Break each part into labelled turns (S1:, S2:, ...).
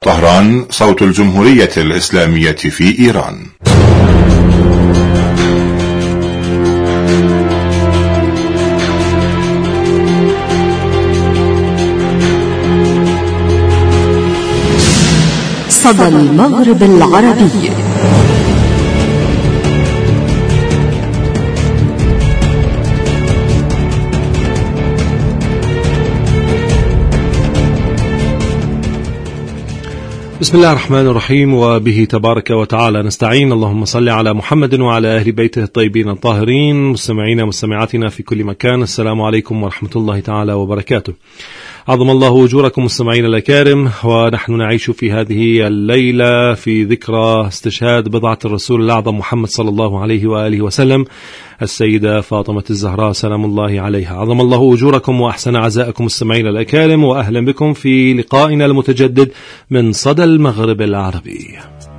S1: طهران، صوت الجمهورية الإسلامية في إيران.
S2: صدى المغرب العربي.
S3: بسم الله الرحمن الرحيم، وبه تبارك وتعالى نستعين. اللهم صل على محمد وعلى أهل بيته الطيبين الطاهرين. مستمعينا ومستمعاتنا في كل مكان، السلام عليكم ورحمة الله تعالى وبركاته. عظم الله أجوركم مستمعين الأكارم، ونحن نعيش في هذه الليلة في ذكرى استشهاد بضعة الرسول الأعظم محمد صلى الله عليه وآله وسلم، السيدة فاطمة الزهراء سلام الله عليها. عظم الله أجوركم وأحسن عزاءكم مستمعين الأكارم، وأهلا بكم في لقائنا المتجدد من صدى المغرب العربي.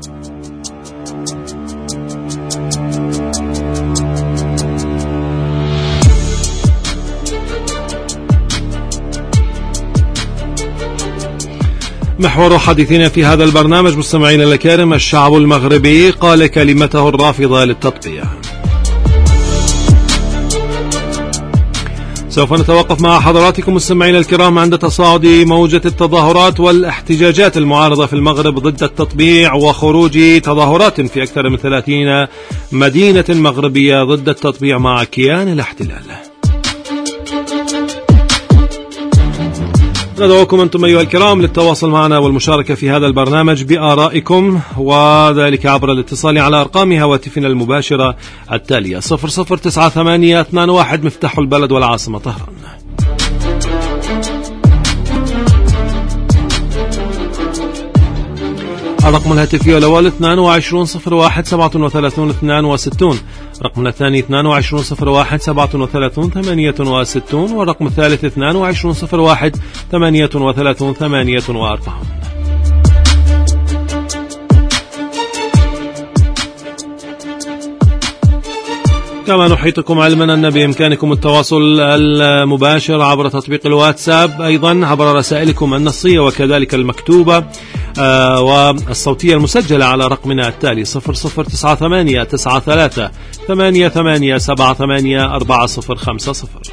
S3: محور حديثنا في هذا البرنامج مستمعين الأكارم، الشعب المغربي قال كلمته الرافضة للتطبيع. سوف نتوقف مع حضراتكم مستمعين الكرام عند تصاعد موجة التظاهرات والاحتجاجات المعارضة في المغرب ضد التطبيع، وخروج تظاهرات في أكثر من 30 مدينة مغربية ضد التطبيع مع كيان الاحتلال. ندعوكم أنتم أيها الكرام للتواصل معنا والمشاركة في هذا البرنامج بآرائكم، وذلك عبر الاتصال على أرقام هواتفنا المباشرة التالية: 009821 مفتاح البلد والعاصمة طهران، الرقم الهاتفي الأول 2201373262، رقمنا الثاني 2201373868، والرقم الثالث 22013838. كما نحيطكم علما أن بإمكانكم التواصل المباشر عبر تطبيق الواتساب، أيضا عبر رسائلكم النصية وكذلك المكتوبة والصوتية المسجلة على رقمنا التالي 00989388784050.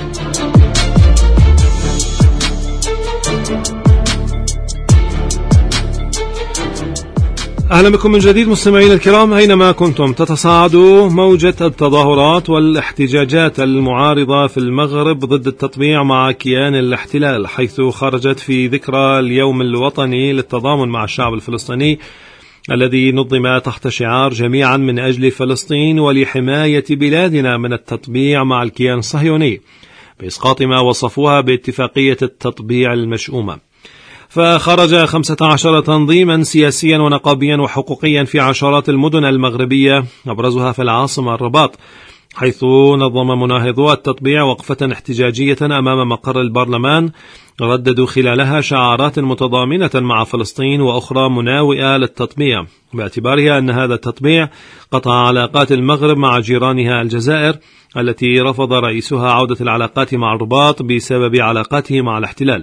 S3: أهلا بكم من جديد مستمعين الكرام أينما كنتم. تتصاعد موجة التظاهرات والاحتجاجات المعارضة في المغرب ضد التطبيع مع كيان الاحتلال، حيث خرجت في ذكرى اليوم الوطني للتضامن مع الشعب الفلسطيني الذي نظم تحت شعار جميعا من أجل فلسطين ولحماية بلادنا من التطبيع مع الكيان الصهيوني، بإسقاط ما وصفوها باتفاقية التطبيع المشؤومة. فخرج 15 تنظيما سياسيا ونقابيا وحقوقيا في عشرات المدن المغربية، أبرزها في العاصمة الرباط، حيث نظم مناهضو التطبيع وقفة احتجاجية أمام مقر البرلمان، رددوا خلالها شعارات متضامنة مع فلسطين وأخرى مناوئة للتطبيع، باعتبارها أن هذا التطبيع قطع علاقات المغرب مع جيرانها الجزائر، التي رفض رئيسها عودة العلاقات مع الرباط بسبب علاقاته مع الاحتلال.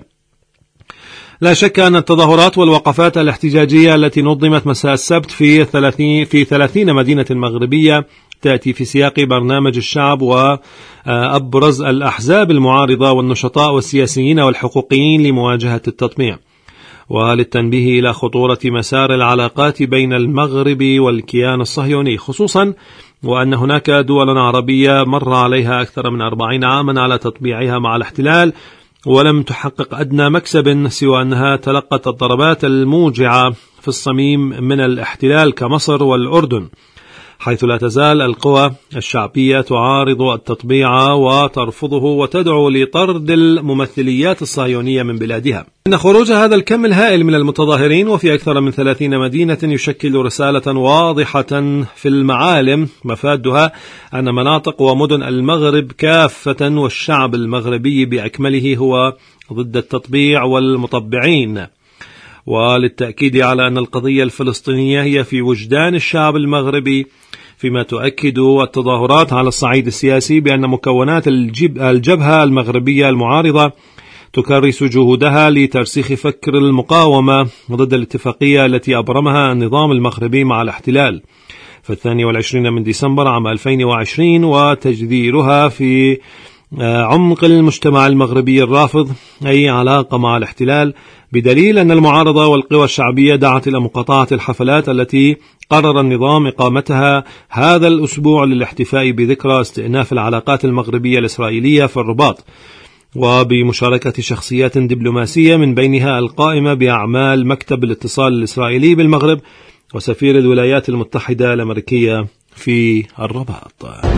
S3: لا شك أن التظاهرات والوقفات الاحتجاجية التي نظمت مساء السبت في 30 مدينة مغربية تأتي في سياق برنامج الشعب وأبرز الأحزاب المعارضة والنشطاء والسياسيين والحقوقيين لمواجهة التطبيع، وللتنبيه إلى خطورة مسار العلاقات بين المغرب والكيان الصهيوني، خصوصا وأن هناك دول عربية مر عليها أكثر من 40 عاما على تطبيعها مع الاحتلال ولم تحقق أدنى مكسب سوى أنها تلقت الضربات الموجعة في الصميم من الاحتلال كمصر والأردن، حيث لا تزال القوى الشعبية تعارض التطبيع وترفضه وتدعو لطرد الممثليات الصهيونية من بلادها. إن خروج هذا الكم الهائل من المتظاهرين وفي أكثر من 30 مدينة يشكل رسالة واضحة في المعالم، مفادها أن مناطق ومدن المغرب كافة والشعب المغربي بأكمله هو ضد التطبيع والمطبعين. وللتأكيد على أن القضية الفلسطينية هي في وجدان الشعب المغربي، فيما تؤكد التظاهرات على الصعيد السياسي بأن مكونات الجبهة المغربية المعارضة تكرس جهودها لترسيخ فكر المقاومة ضد الاتفاقية التي أبرمها النظام المغربي مع الاحتلال في 22 من ديسمبر عام 2020 وتجذيرها في عمق المجتمع المغربي الرافض أي علاقة مع الاحتلال، بدليل أن المعارضة والقوى الشعبية دعت إلى مقاطعة الحفلات التي قرر النظام إقامتها هذا الأسبوع للاحتفاء بذكرى استئناف العلاقات المغربية الإسرائيلية في الرباط، وبمشاركة شخصيات دبلوماسية من بينها القائمة بأعمال مكتب الاتصال الإسرائيلي بالمغرب وسفير الولايات المتحدة الأمريكية في الرباط.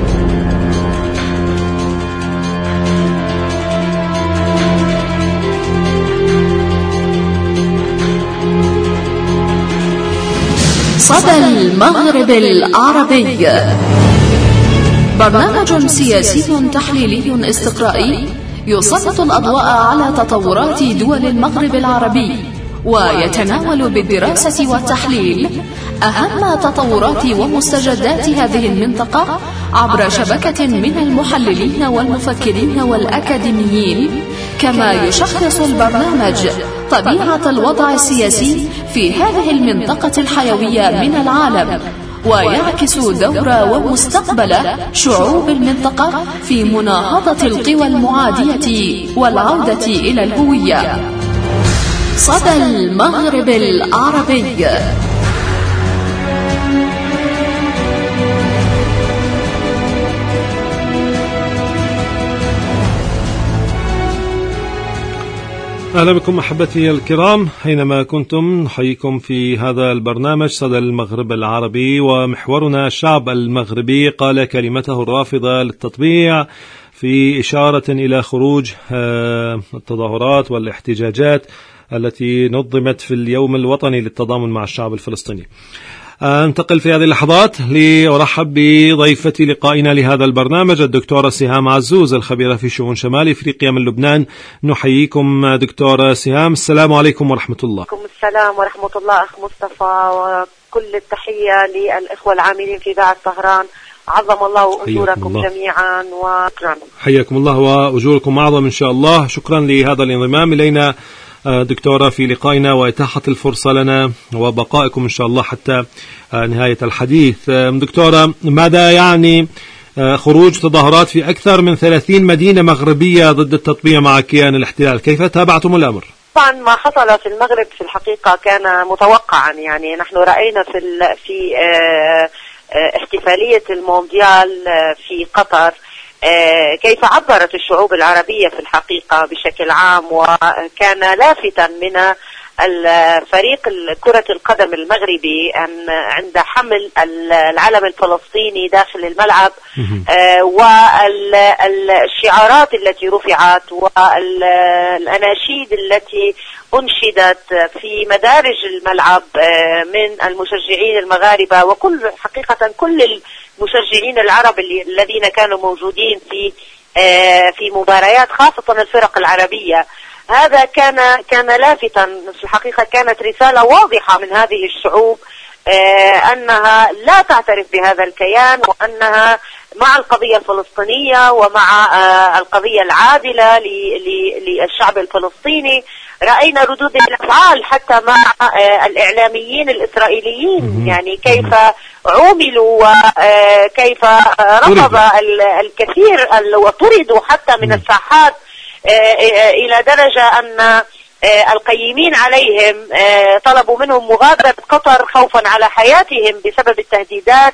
S2: صدى المغرب العربي، برنامج سياسي تحليلي استقرائي يسلط الأضواء على تطورات دول المغرب العربي، ويتناول بالدراسة والتحليل أهم تطورات ومستجدات هذه المنطقة عبر شبكة من المحللين والمفكرين والأكاديميين، كما يشخص البرنامج طبيعة الوضع السياسي في هذه المنطقة الحيوية من العالم، ويعكس دور ومستقبل شعوب المنطقة في مناهضة القوى المعادية والعودة إلى الهوية. صدى المغرب العربي.
S3: أهلا بكم أحبتي الكرام حينما كنتم، نحييكم في هذا البرنامج صدى المغرب العربي، ومحورنا الشعب المغربي قال كلمته الرافضة للتطبيع في إشارة إلى خروج التظاهرات والاحتجاجات التي نظمت في اليوم الوطني للتضامن مع الشعب الفلسطيني. انتقل في هذه اللحظات لأرحب بضيفتي لقائنا لهذا البرنامج الدكتورة سهام عزوز الخبيرة في شؤون شمال إفريقيا من لبنان. نحييكم دكتورة سهام، السلام عليكم ورحمة الله.
S4: وعليكم السلام ورحمة الله أخ مصطفى، وكل التحية للإخوة العاملين في إذاعة طهران، عظم الله أجوركم جميعا وشكرا.
S3: حياكم الله وأجوركم أعظم إن شاء الله. شكرا لهذا الانضمام إلينا دكتورة في لقائنا وإتاحة الفرصة لنا وبقائكم إن شاء الله حتى نهاية الحديث. دكتورة، ماذا يعني خروج تظاهرات في أكثر من 30 مدينة مغربية ضد التطبيع مع كيان الاحتلال؟ كيف تابعتم الأمر؟
S4: طبعا ما حصل في المغرب في الحقيقة كان متوقعا، يعني نحن رأينا في احتفالية المونديال في قطر كيف عبرت الشعوب العربية في الحقيقة بشكل عام، وكان لافتا من الفريق كرة القدم المغربي أن عند حمل العلم الفلسطيني داخل الملعب والشعارات التي رفعت والأناشيد التي أنشدت في مدارج الملعب من المشجعين المغاربة، وكل حقيقة كل المشجعين العرب الذين كانوا موجودين في مباريات خاصة الفرق العربية. هذا كان لافتا في الحقيقة. كانت رسالة واضحة من هذه الشعوب أنها لا تعترف بهذا الكيان، وأنها مع القضية الفلسطينية ومع القضية العادلة للشعب الفلسطيني. رأينا ردود الأفعال حتى مع الإعلاميين الإسرائيليين، يعني كيف عوملوا وكيف رفض الكثير وطردوا حتى من الساحات، إلى درجة أن القيمين عليهم طلبوا منهم مغادرة قطر خوفا على حياتهم بسبب التهديدات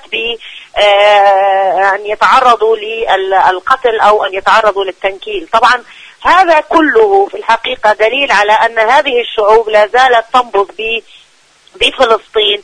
S4: بأن يتعرضوا للقتل أو أن يتعرضوا للتنكيل. طبعا هذا كله في الحقيقة دليل على أن هذه الشعوب لا زالت تنبض بفلسطين،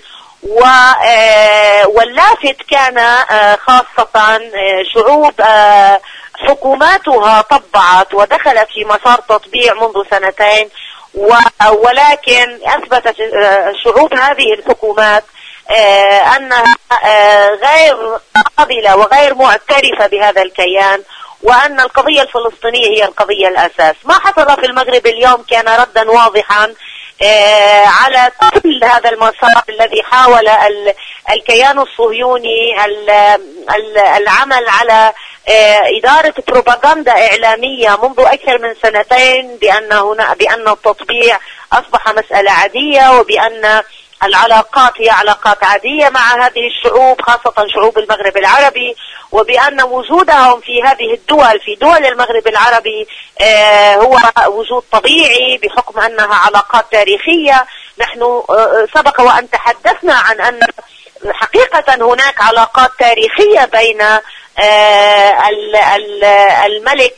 S4: واللافت كان خاصة شعوب حكوماتها طبعت ودخلت في مسار تطبيع منذ سنتين، ولكن أثبتت شعوب هذه الحكومات أنها غير قابلة وغير معترفة بهذا الكيان، وأن القضية الفلسطينية هي القضية الأساس. ما حصل في المغرب اليوم كان ردا واضحا على كل هذا المسار الذي حاول الكيان الصهيوني العمل على إدارة بروباغندا إعلامية منذ أكثر من سنتين بأن التطبيع أصبح مسألة عادية، وبأن العلاقات هي علاقات عادية مع هذه الشعوب، خاصة شعوب المغرب العربي، وبأن وجودهم في هذه الدول، في دول المغرب العربي، هو وجود طبيعي بحكم أنها علاقات تاريخية. نحن سبق وأن تحدثنا عن أن حقيقة هناك علاقات تاريخية بين الملك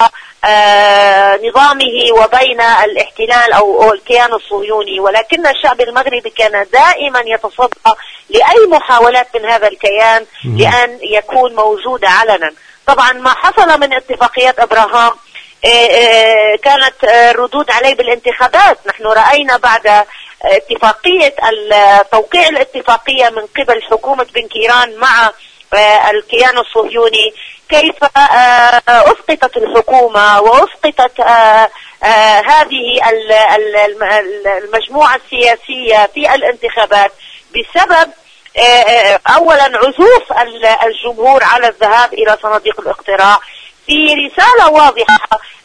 S4: ونظامه وبين الاحتلال أو الكيان الصهيوني، ولكن الشعب المغربي كان دائما يتصدى لأي محاولات من هذا الكيان لأن يكون موجود علنا. طبعا ما حصل من اتفاقيات أبراهام كانت ردود عليه بالانتخابات. نحن رأينا بعد اتفاقية توقيع الاتفاقية من قبل حكومة بن كيران مع الكيان الصهيوني كيف أسقطت الحكومة وأسقطت هذه المجموعة السياسية في الانتخابات بسبب أولا عزوف الجمهور على الذهاب إلى صناديق الاقتراع، في رسالة واضحة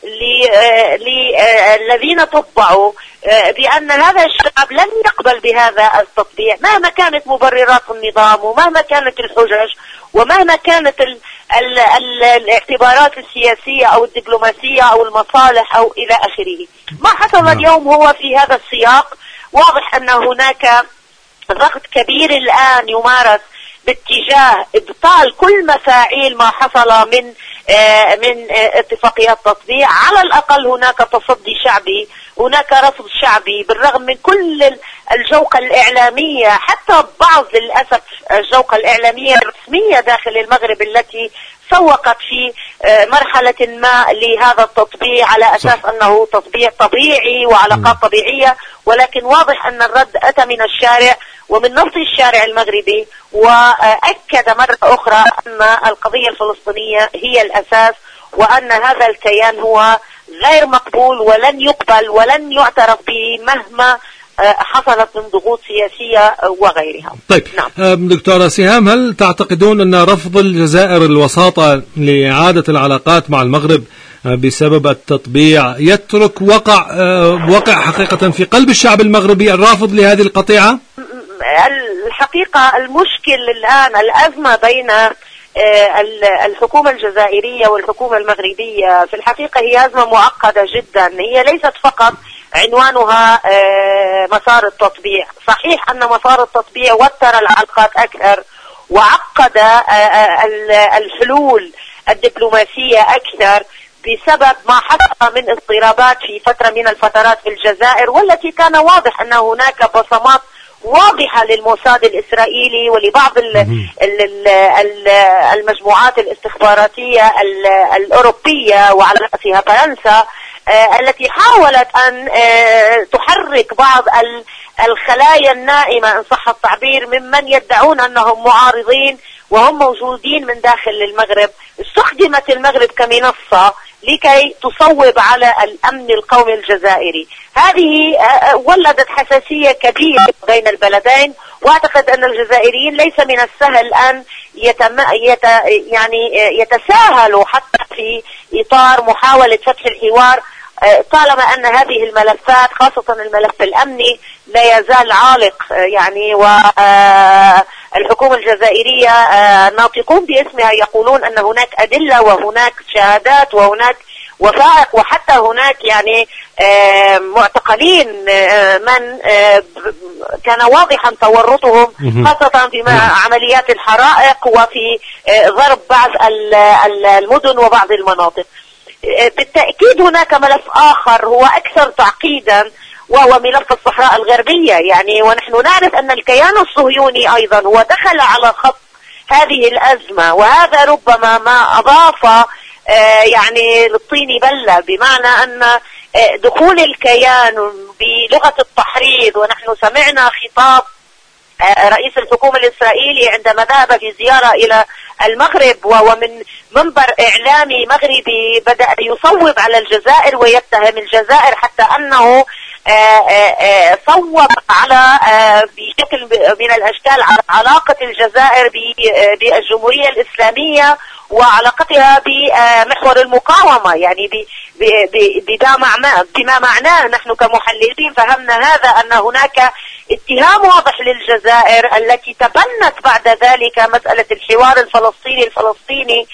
S4: للذين تطبعوا بأن هذا الشعب لن يقبل بهذا التطبيع مهما كانت مبررات النظام ومهما كانت الحجج ومهما كانت الاعتبارات السياسية أو الدبلوماسية أو المصالح أو إلى آخره. ما حصل اليوم هو في هذا السياق. واضح أن هناك ضغط كبير الآن يمارس باتجاه إبطال كل مفاعيل ما حصل من اتفاقيات تطبيع. على الأقل هناك تصدي شعبي، هناك رفض شعبي بالرغم من كل الجوقة الإعلامية، حتى بعض للأسف الجوقة الإعلامية الرسمية داخل المغرب التي سوقت في مرحلة ما لهذا التطبيع على أساس أنه تطبيع طبيعي وعلاقات طبيعية، ولكن واضح أن الرد أتى من الشارع ومن نفس الشارع المغربي، وأكد مرة أخرى أن القضية الفلسطينية هي الأساس، وأن هذا الكيان هو غير مقبول ولن يقبل ولن يعترف به مهما حصلت من ضغوط سياسية وغيرها.
S3: طيب نعم. دكتورة سهام، هل تعتقدون أن رفض الجزائر الوساطة لإعادة العلاقات مع المغرب بسبب التطبيع يترك وقع حقيقة في قلب الشعب المغربي الرافض لهذه القطيعة؟
S4: الحقيقة المشكل الآن الأزمة بين الحكومة الجزائرية والحكومة المغربية في الحقيقة هي أزمة معقدة جدا. هي ليست فقط عنوانها مسار التطبيع. صحيح أن مسار التطبيع وتر العلاقات أكثر وعقد الحلول الدبلوماسية أكثر بسبب ما حصل من اضطرابات في فترة من الفترات في الجزائر، والتي كان واضح أن هناك بصمات واضحة للموساد الإسرائيلي ولبعض المجموعات الاستخباراتية الأوروبية وعلى رأسها فرنسا التي حاولت أن تحرك بعض الخلايا النائمة إن صح التعبير ممن يدعون أنهم معارضين وهم موجودين من داخل المغرب. استخدمت المغرب كمنصة لكي تصوب على الأمن القومي الجزائري. هذه ولدت حساسية كبيرة بين البلدين، واعتقد أن الجزائريين ليس من السهل أن يتساهلوا حتى في إطار محاولة فتح الحوار، طالما أن هذه الملفات خاصة الملف الأمني لا يزال عالق. والحكومة الجزائرية ناطقون باسمها يقولون أن هناك أدلة وهناك شهادات وهناك وثائق، وحتى هناك معتقلين من كان واضحا تورطهم خاصة في عمليات الحرائق وفي ضرب بعض المدن وبعض المناطق. بالتأكيد هناك ملف آخر هو أكثر تعقيدا وهو ملف الصحراء الغربية. ونحن نعرف أن الكيان الصهيوني أيضا هو دخل على خط هذه الأزمة، وهذا ربما ما أضاف للطين بلة، بمعنى أن دخول الكيان بلغة التحريض. ونحن سمعنا خطاب رئيس الحكومة الإسرائيلي عندما ذهب في زيارة إلى المغرب، ومن منبر إعلامي مغربي بدأ يصوب على الجزائر ويتهم الجزائر حتى أنه صوب على بشكل من الأشكال على علاقة الجزائر بالجمهورية الإسلامية وعلاقتها بمحور المقاومة، يعني بما معناه نحن كمحللين فهمنا هذا، أن هناك اتهام واضح للجزائر التي تبنت بعد ذلك مسألة الحوار الفلسطيني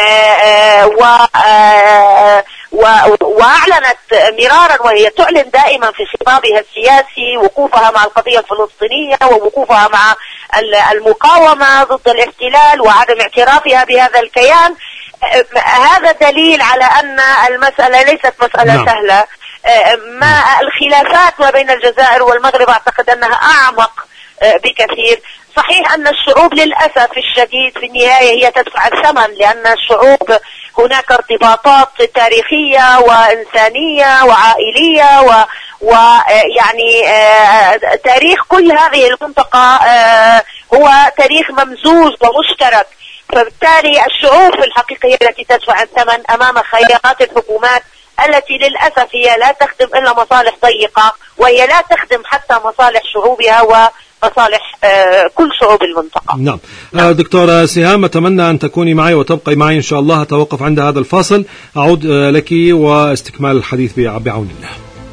S4: وأعلنت مرارا، وهي تعلن دائما في خطابها السياسي وقوفها مع القضية الفلسطينية ووقوفها مع المقاومة ضد الاحتلال وعدم اعترافها بهذا الكيان. هذا دليل على أن المسألة ليست مسألة سهلة. ما الخلافات ما بين الجزائر والمغرب أعتقد أنها أعمق بكثير. صحيح أن الشعوب للأسف الشديد في النهاية هي تدفع الثمن، لأن الشعوب هناك ارتباطات تاريخية وإنسانية وعائلية ويعني تاريخ كل هذه المنطقة هو تاريخ ممزوج ومشترك. فبالتالي الشعوب في الحقيقة هي التي تدفع الثمن أمام خيارات الحكومات التي للأسف هي لا تخدم إلا مصالح ضيقة، وهي لا تخدم حتى مصالح شعوبها ومصالح كل شعوب المنطقة.
S3: نعم. دكتورة سهام، أتمنى أن تكوني معي وتبقي معي إن شاء الله. أتوقف عند هذا الفاصل، أعود لك واستكمال الحديث بعون الله.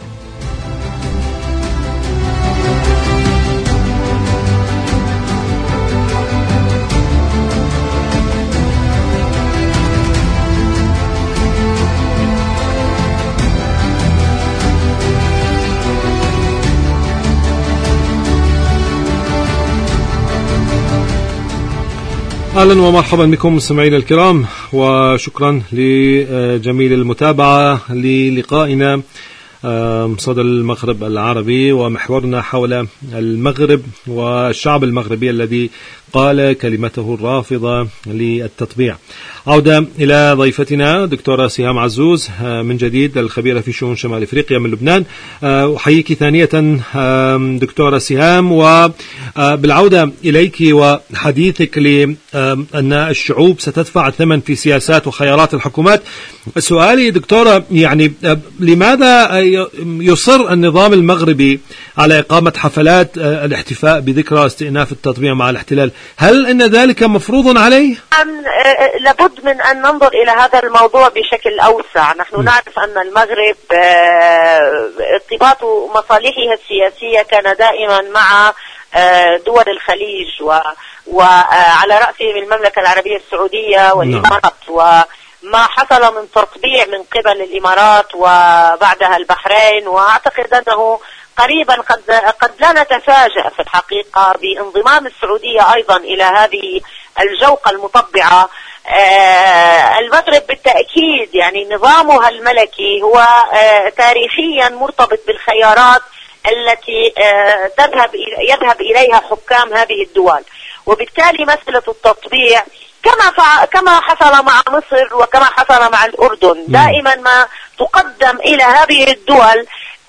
S3: أهلا ومرحبا بكم مستمعينا الكرام، وشكرا لجميل المتابعة للقائنا صدى المغرب العربي ومحورنا حول المغرب والشعب المغربي الذي قال كلمته الرافضة للتطبيع. عودة إلى ضيفتنا دكتورة سهام عزوز من جديد، الخبيرة في شؤون شمال أفريقيا من لبنان. أحييك ثانية دكتورة سهام، وبالعودة إليك وحديثك لأن الشعوب ستدفع الثمن في سياسات وخيارات الحكومات. سؤالي دكتورة، يعني لماذا يصر النظام المغربي على إقامة حفلات الاحتفاء بذكرى استئناف التطبيع مع الاحتلال؟ هل إن ذلك مفروض عليه؟
S4: لابد من أن ننظر إلى هذا الموضوع بشكل أوسع. نحن نعرف أن المغرب ارتباط مصالحها السياسية كان دائما مع دول الخليج وعلى رأسهم المملكة العربية السعودية والإمارات، وما حصل من تطبيع من قبل الإمارات وبعدها البحرين، وأعتقد أنه قريبا قد لا نتفاجأ في الحقيقة بانضمام السعودية أيضا إلى هذه الجوقة المطبعة. المغرب بالتأكيد يعني نظامها الملكي هو تاريخيا مرتبط بالخيارات التي يذهب إليها حكام هذه الدول، وبالتالي مسألة التطبيع كما حصل مع مصر وكما حصل مع الأردن دائما ما تقدم إلى هذه الدول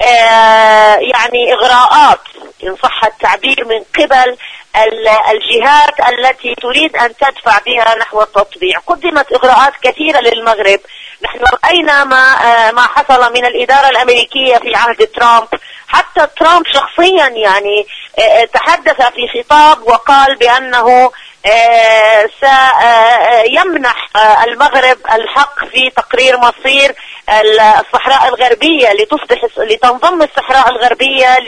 S4: يعني إغراءات إن صح التعبير من قبل الجهات التي تريد أن تدفع بها نحو التطبيع. قدمت إغراءات كثيرة للمغرب. نحن رأينا ما حصل من الإدارة الأمريكية في عهد ترامب. حتى ترامب شخصيا يعني تحدث في خطاب وقال بأنه سيمنح المغرب الحق في تقرير مصير الصحراء الغربية لتنضم الصحراء الغربية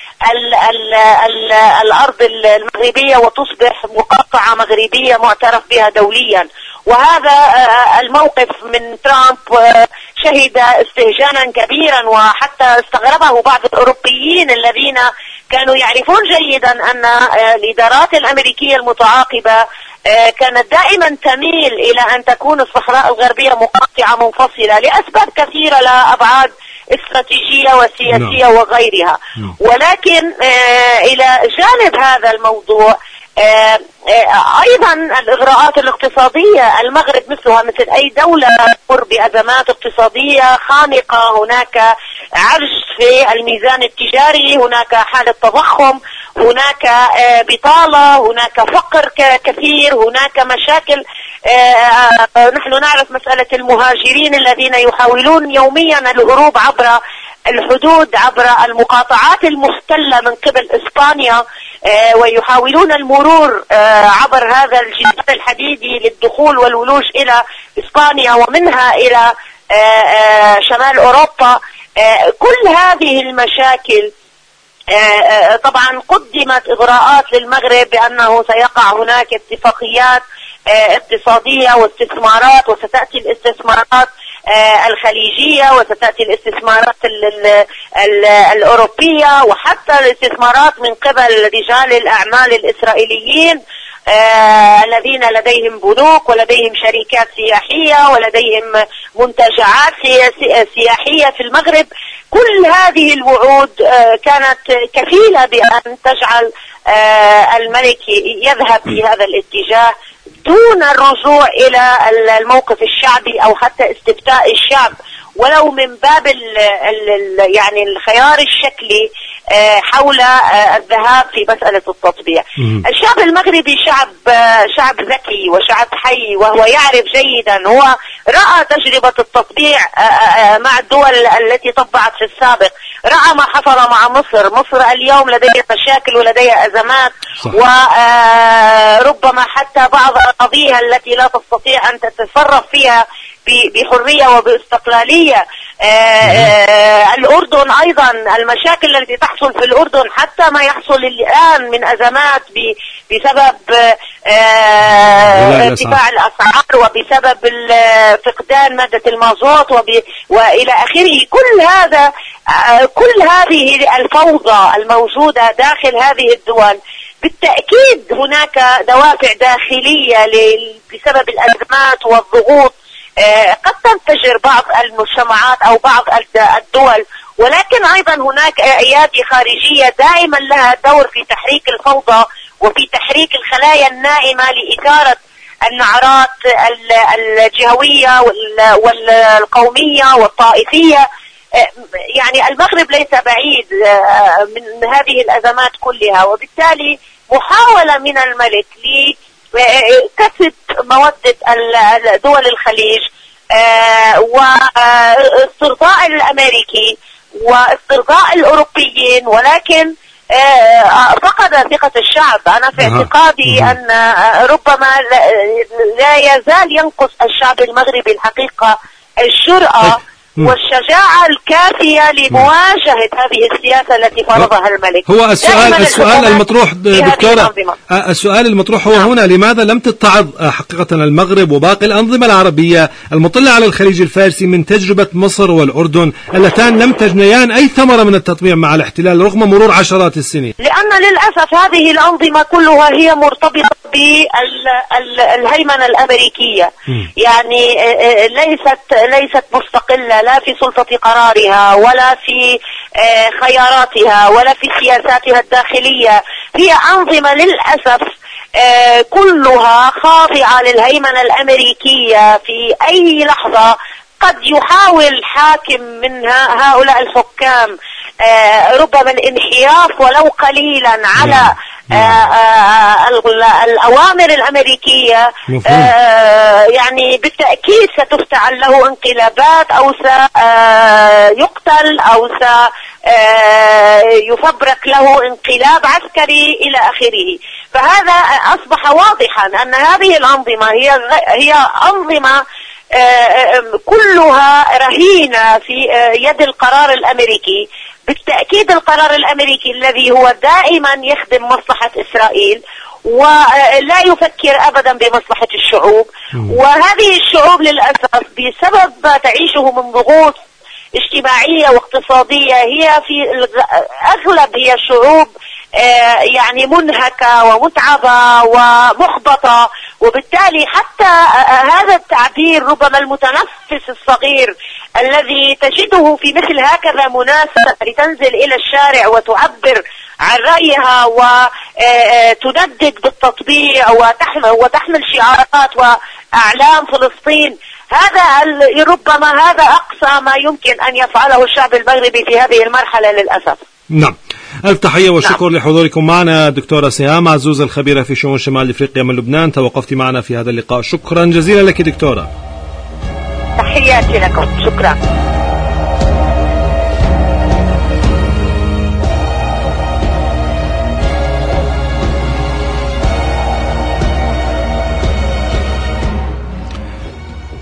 S4: للأرض المغربية وتصبح مقاطعة مغربية معترف بها دوليا. وهذا الموقف من ترامب شهد استهجانا كبيرا، وحتى استغربه بعض الأوروبيين الذين كانوا يعرفون جيدا أن الإدارات الأمريكية المتعاقبة كانت دائما تميل إلى أن تكون الصحراء الغربية مقاطعة منفصلة لأسباب كثيرة، لا أبعاد استراتيجية وسياسية وغيرها. ولكن إلى جانب هذا الموضوع أيضا الإغراءات الاقتصادية. المغرب مثل أي دولة تمر بأزمات اقتصادية خانقة. هناك عجز في الميزان التجاري، هناك حالة تضخم، هناك بطالة، هناك فقر كثير، هناك مشاكل. نحن نعرف مسألة المهاجرين الذين يحاولون يوميا الهروب عبر الحدود، عبر المقاطعات المحتلة من قبل إسبانيا. ويحاولون المرور عبر هذا الجدار الحديدي للدخول والولوج إلى إسبانيا ومنها إلى شمال أوروبا. كل هذه المشاكل طبعا قدمت إغراءات للمغرب بأنه سيقع هناك اتفاقيات اقتصادية واستثمارات، وستأتي الاستثمارات الخليجية، وستأتي الاستثمارات الأوروبية، وحتى الاستثمارات من قبل رجال الأعمال الإسرائيليين الذين لديهم بنوك ولديهم شركات سياحية ولديهم منتجعات سياحية في المغرب. كل هذه الوعود كانت كفيلة بأن تجعل الملك يذهب في هذا الاتجاه دون الرجوع إلى الموقف الشعبي أو حتى استفتاء الشعب، ولو من باب يعني الخيار الشكلي حول الذهاب في مسألة التطبيع. الشعب المغربي شعب ذكي وشعب حي، وهو يعرف جيدا، هو رأى تجربة التطبيع مع الدول التي طبعت في السابق، رأى ما حصل مع مصر اليوم لديها مشاكل ولديها أزمات، وربما حتى بعض أراضيها التي لا تستطيع أن تتصرف فيها بحرية وباستقلالية. الأردن أيضا، المشاكل التي تحصل في الأردن حتى ما يحصل الآن من أزمات بسبب ارتفاع الأسعار وبسبب فقدان مادة المازوت وإلى آخره. كل هذه الفوضى الموجودة داخل هذه الدول بالتأكيد هناك دوافع داخلية بسبب الأزمات والضغوط. قد تنفجر بعض المجتمعات أو بعض الدول، ولكن أيضا هناك أيادي خارجية دائما لها دور في تحريك الفوضى وفي تحريك الخلايا النائمة لإثارة النعرات الجهوية والقومية والطائفية. يعني المغرب ليس بعيد من هذه الأزمات كلها، وبالتالي محاولة من الملك لكسب مودة دول الخليج واسترضاء الأمريكي واسترضاء الأوروبيين، ولكن فقد ثقة الشعب. أنا في اعتقادي أن ربما لا يزال ينقص الشعب المغربي الحقيقة الجرأة والشجاعة الكافية لمواجهة هذه السياسة التي فرضها الملك.
S3: هو السؤال المطروح دكتورة، السؤال المطروح هو هنا: لماذا لم تتعظ حقيقة المغرب وباقي الأنظمة العربية المطلة على الخليج الفارسي من تجربة مصر والأردن اللتان لم تجنيان أي ثمرة من التطبيع مع الاحتلال رغم مرور عشرات السنين؟
S4: لأن للأسف هذه الأنظمة كلها هي مرتبطة بالهيمنة الأمريكية، يعني ليست مستقلة لا في سلطة قرارها ولا في خياراتها ولا في سياساتها الداخلية. هي أنظمة للأسف كلها خاضعة للهيمنة الأمريكية. في أي لحظة قد يحاول حاكم من هؤلاء الحكام ربما الانحياف ولو قليلا على الأوامر الأمريكية، يعني بالتأكيد ستفتعل له انقلابات أو سيقتل أو سيفبرك له انقلاب عسكري إلى آخره. فهذا أصبح واضحا أن هذه الأنظمة هي أنظمة كلها رهينة في يد القرار الأمريكي. بالتأكيد القرار الأمريكي الذي هو دائما يخدم مصلحة إسرائيل ولا يفكر أبدا بمصلحة الشعوب، وهذه الشعوب للأسف بسبب ما تعيشه من ضغوط اجتماعية واقتصادية هي في أغلب هي شعوب يعني منهكة ومتعبة ومحبطة. وبالتالي حتى هذا التعبير ربما المتنفس الصغير الذي تجده في مثل هكذا مناسبة لتنزل إلى الشارع وتعبر عن رأيها وتندد بالتطبيع وتحمل شعارات وأعلام فلسطين، هذا ربما هذا أقصى ما يمكن أن يفعله الشعب المغربي في هذه المرحلة للأسف.
S3: نعم، ألف تحية والشكر لحضوركم معنا. دكتورة سهام عزوز الخبيرة في شؤون شمال أفريقيا من لبنان، توقفت معنا في هذا اللقاء. شكرا جزيلا لك دكتورة.
S4: تحياتي لكم، شكرا.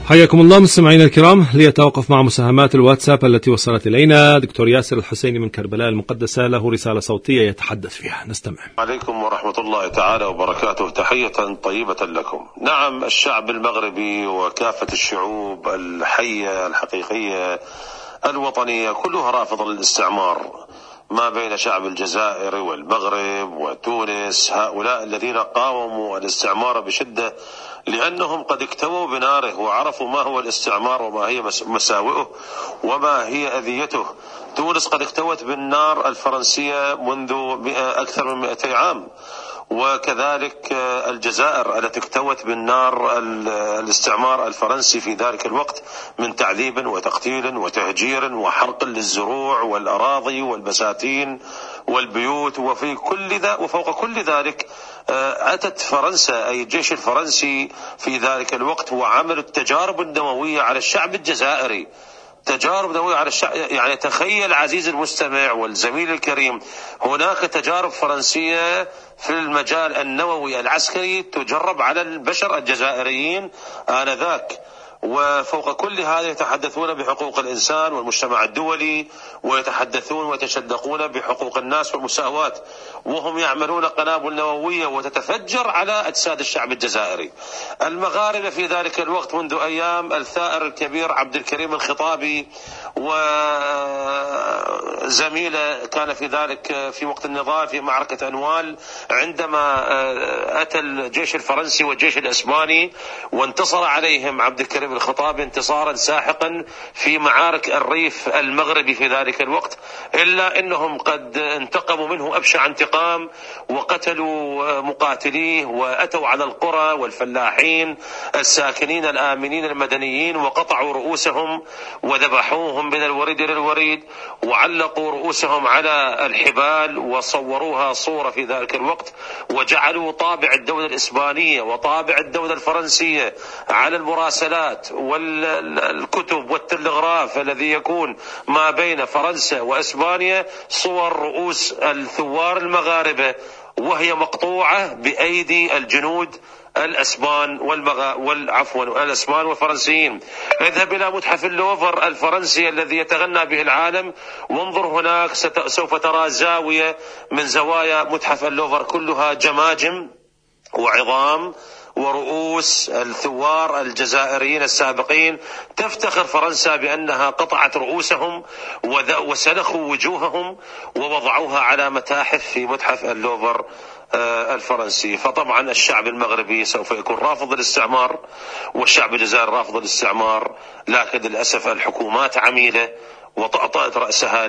S3: حياكم الله مستمعينا الكرام. ليتوقف مع مساهمات الواتساب التي وصلت إلينا. دكتور ياسر الحسيني من كربلاء المقدسة له رسالة صوتية يتحدث فيها، نستمع.
S5: عليكم ورحمة الله تعالى وبركاته، تحية طيبة لكم. نعم، الشعب المغربي وكافة الشعوب الحية الحقيقية الوطنية كلها رافضة للاستعمار، ما بين شعب الجزائر والمغرب وتونس، هؤلاء الذين قاوموا الاستعمار بشدة لأنهم قد اكتووا بناره وعرفوا ما هو الاستعمار وما هي مساوئه وما هي أذيته. تونس قد اكتوت بالنار الفرنسية منذ أكثر من 200 عام، وكذلك الجزائر التي اكتوت بالنار الاستعمار الفرنسي في ذلك الوقت من تعذيب وتقتيل وتهجير وحرق للزروع والأراضي والبساتين والبيوت. وفوق كل ذلك أتت فرنسا، أي الجيش الفرنسي في ذلك الوقت، وعملوا التجارب النووية على الشعب الجزائري. تجارب نووية على الشعب، يعني تخيل عزيزي المستمع والزميل الكريم، هناك تجارب فرنسية في المجال النووي العسكري تجرب على البشر الجزائريين آنذاك. وفوق كل هذا يتحدثون بحقوق الإنسان والمجتمع الدولي، ويتحدثون ويتشدقون بحقوق الناس والمساواة، وهم يعملون قنابل نووية وتتفجر على أجساد الشعب الجزائري. المغاربة في ذلك الوقت منذ أيام الثائر الكبير عبد الكريم الخطابي وزميله كان في ذلك في وقت النضال في معركة أنوال، عندما أتى الجيش الفرنسي والجيش الإسباني وانتصر عليهم عبد الكريم الخطابي انتصارا ساحقا في معارك الريف المغربي في ذلك الوقت، إلا أنهم قد انتقموا منه أبشع انتقام وقتلوا مقاتليه وأتوا على القرى والفلاحين الساكنين الآمنين المدنيين وقطعوا رؤوسهم وذبحوهم من الوريد إلى الوريد، وعلقوا رؤوسهم على الحبال وصوروها صورة في ذلك الوقت، وجعلوا طابع الدولة الإسبانية وطابع الدولة الفرنسية على المراسلات والكتب والتلغراف الذي يكون ما بين فرنسا وإسبانيا صور رؤوس الثوار المغاربة وهي مقطوعة بأيدي الجنود الأسبان الأسبان والفرنسيين. اذهب إلى متحف اللوفر الفرنسي الذي يتغنى به العالم وانظر هناك، سوف ترى زاوية من زوايا متحف اللوفر كلها جماجم وعظام ورؤوس الثوار الجزائريين السابقين. تفتخر فرنسا بأنها قطعت رؤوسهم وسلخوا وجوههم ووضعوها على متاحف في متحف اللوفر الفرنسي. فطبعا الشعب المغربي سوف يكون رافض الاستعمار والشعب الجزائري رافض الاستعمار، لكن للأسف الحكومات عميلة وطأطأت رأسها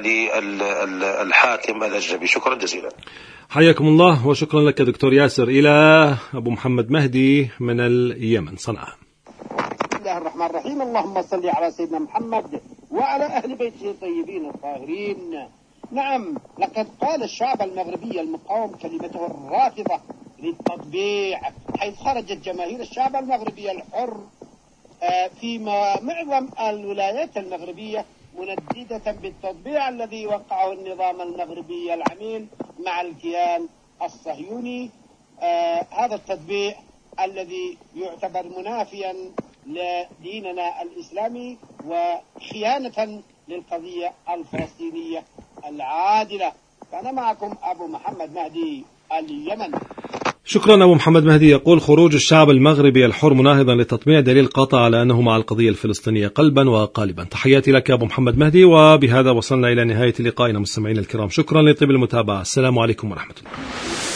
S5: للحاكم الأجنبي. شكرا جزيلا.
S3: حياكم الله وشكرا لك دكتور ياسر. إلى أبو محمد مهدي من اليمن صنعاء.
S6: بسم الله الرحمن الرحيم. اللهم صل على سيدنا محمد وعلى أهل بيته الطيبين الطاهرين. نعم، لقد قال الشعب المغربي المقاوم كلمته الرافضة للتطبيع، حيث خرجت جماهير الشعب المغربي الحر في معظم الولايات المغربية منددة بالتطبيع الذي وقعه النظام المغربي العميل مع الكيان الصهيوني. هذا التطبيع الذي يعتبر منافيا لديننا الإسلامي وخيانة للقضية الفلسطينية العادلة. فأنا معكم أبو محمد مهدي اليمن.
S3: شكرا أبو محمد مهدي. يقول خروج الشعب المغربي الحر مناهضا للتطبيع دليل قاطع على أنه مع القضية الفلسطينية قلبا وقالبا. تحياتي لك أبو محمد مهدي، وبهذا وصلنا إلى نهاية لقائنا مستمعينا الكرام. شكرا لطيب المتابعة. السلام عليكم ورحمة الله.